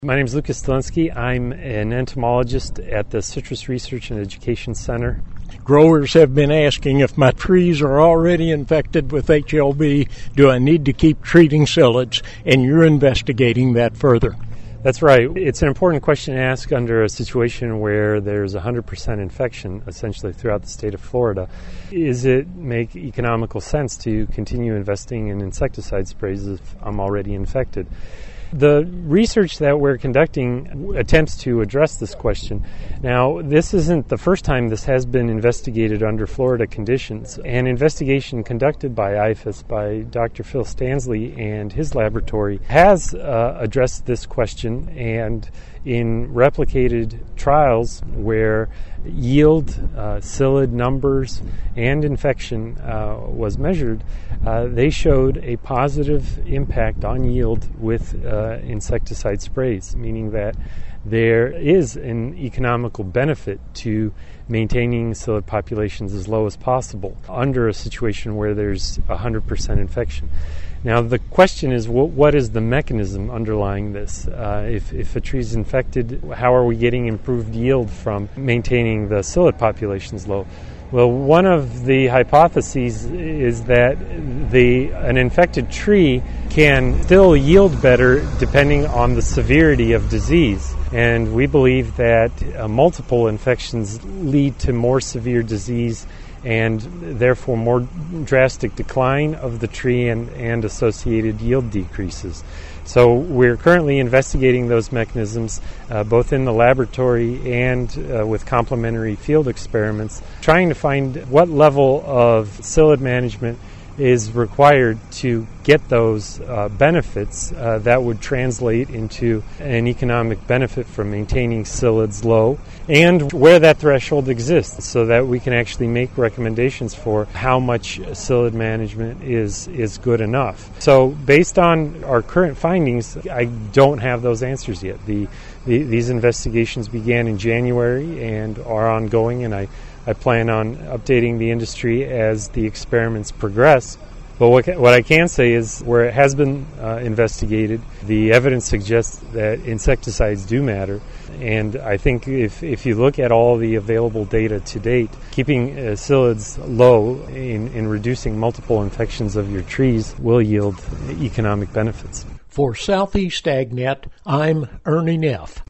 My name is Lucas Stilinski. I'm an entomologist at the Citrus Research and Education Center. Growers have been asking, if my trees are already infected with HLB, do I need to keep treating psyllids? And you're investigating that further. That's right. It's an important question to ask under a situation where there's 100% infection, essentially throughout the state of Florida. Is it make economical sense to continue investing in insecticide sprays if I'm already infected? The research that we're conducting attempts to address this question. Now, this isn't the first time this has been investigated under Florida conditions. An investigation conducted by IFAS by Dr. Phil Stansley and his laboratory has addressed this question, and in replicated trials where yield, psyllid numbers, and infection was measured, they showed a positive impact on yield with insecticide sprays, meaning that there is an economical benefit to maintaining psyllid populations as low as possible under a situation where there's 100% infection. Now, the question is, what is the mechanism underlying this? If a tree is infected, how are we getting improved yield from maintaining the psyllid populations low? Well, one of the hypotheses is that an infected tree can still yield better depending on the severity of disease. And we believe that multiple infections lead to more severe disease and therefore more drastic decline of the tree and associated yield decreases. So we're currently investigating those mechanisms both in the laboratory and with complementary field experiments, trying to find what level of psyllid management is required to get those benefits that would translate into an economic benefit from maintaining psyllids low, and where that threshold exists so that we can actually make recommendations for how much psyllid management is good enough. So based on our current findings, I don't have those answers yet. These investigations began in January and are ongoing, and I plan on updating the industry as the experiments progress. But what I can say is, where it has been investigated, the evidence suggests that insecticides do matter. And I think if you look at all the available data to date, keeping psyllids low in reducing multiple infections of your trees will yield economic benefits. For Southeast AgNet, I'm Ernie Neff.